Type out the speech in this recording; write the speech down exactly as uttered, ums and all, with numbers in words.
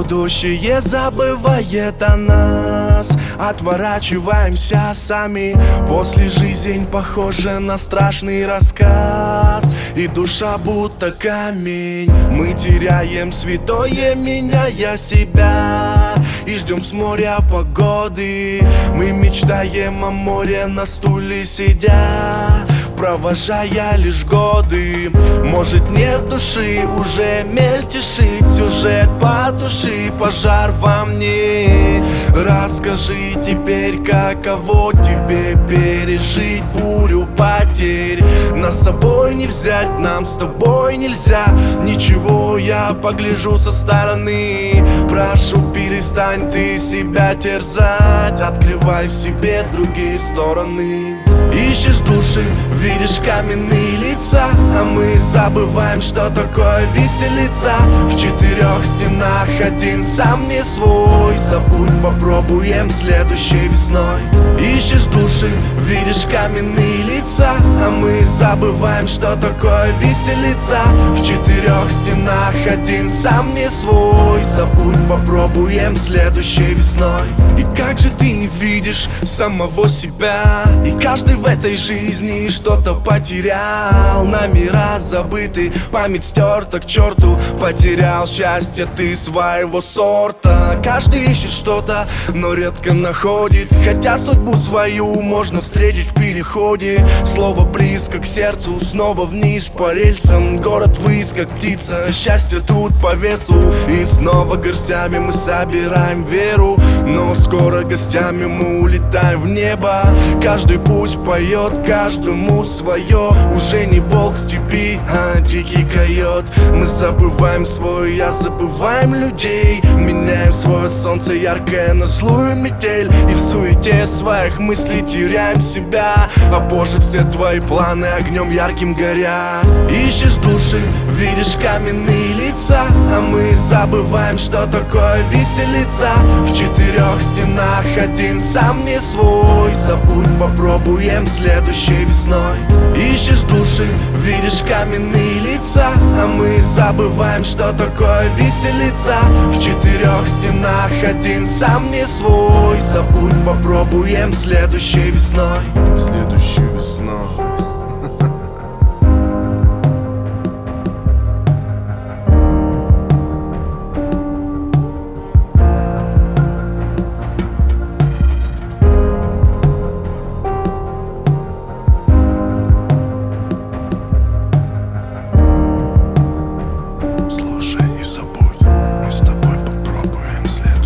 Будущее забывает о нас, отворачиваемся сами. После жизнь похожа на страшный рассказ, и душа будто камень. Мы теряем святое, меняя себя, и ждем с моря погоды. Мы мечтаем о море на стуле сидя, провожая лишь годы. Может, нет души, уже мельтешит сюжет, потуши пожар во мне. Расскажи теперь, каково тебе пережить бурю потерь. Нас с собой не взять, нам с тобой нельзя ничего, я погляжу со стороны. Прошу, перестань ты себя терзать, открывай в себе другие стороны. Ищешь души, видишь каменные лица, а мы забываем, что такое веселиться. В четырех стенах один сам не свой. Забудь, попробуем следующей весной. Ищешь души, видишь каменные лица, а мы забываем, что такое веселиться. В четырех стенах один сам не свой. Забудь, попробуем следующей весной. И как же ты не видишь самого себя? И каждый в этой жизни что-то потерял. Номера забыты, память стерта к черту. Потерял счастье ты своего сорта. Каждый ищет что-то, но редко находит, хотя судьбу свою можно встретить в переходе. Слово близко к сердцу, снова вниз по рельсам. Город ввысь, как птица, счастье тут по весу. И снова горстями мы собираем веру, но скоро гостями мы улетаем в небо. Каждый путь поет, каждому свое. Уже не волк в степи, а дикий койот. Мы забываем свой я, забываем людей. Меняем свое солнце яркое на злую метель. И в суете своих мыслей теряем себя, а позже все твои планы огнем ярким горят. Ищешь души, видишь каменные лица, а мы забываем, что такое веселиться. В четырех стенах один сам не свой. Забудь, попробуем следующей весной. Ищешь души, видишь каменные лица, а мы забываем, что такое веселиться. В четырех стенах один сам не свой. Забудь, попробуем следующей весной. Следующей весной. Слушай и забудь, мы с тобой попробуем следующий.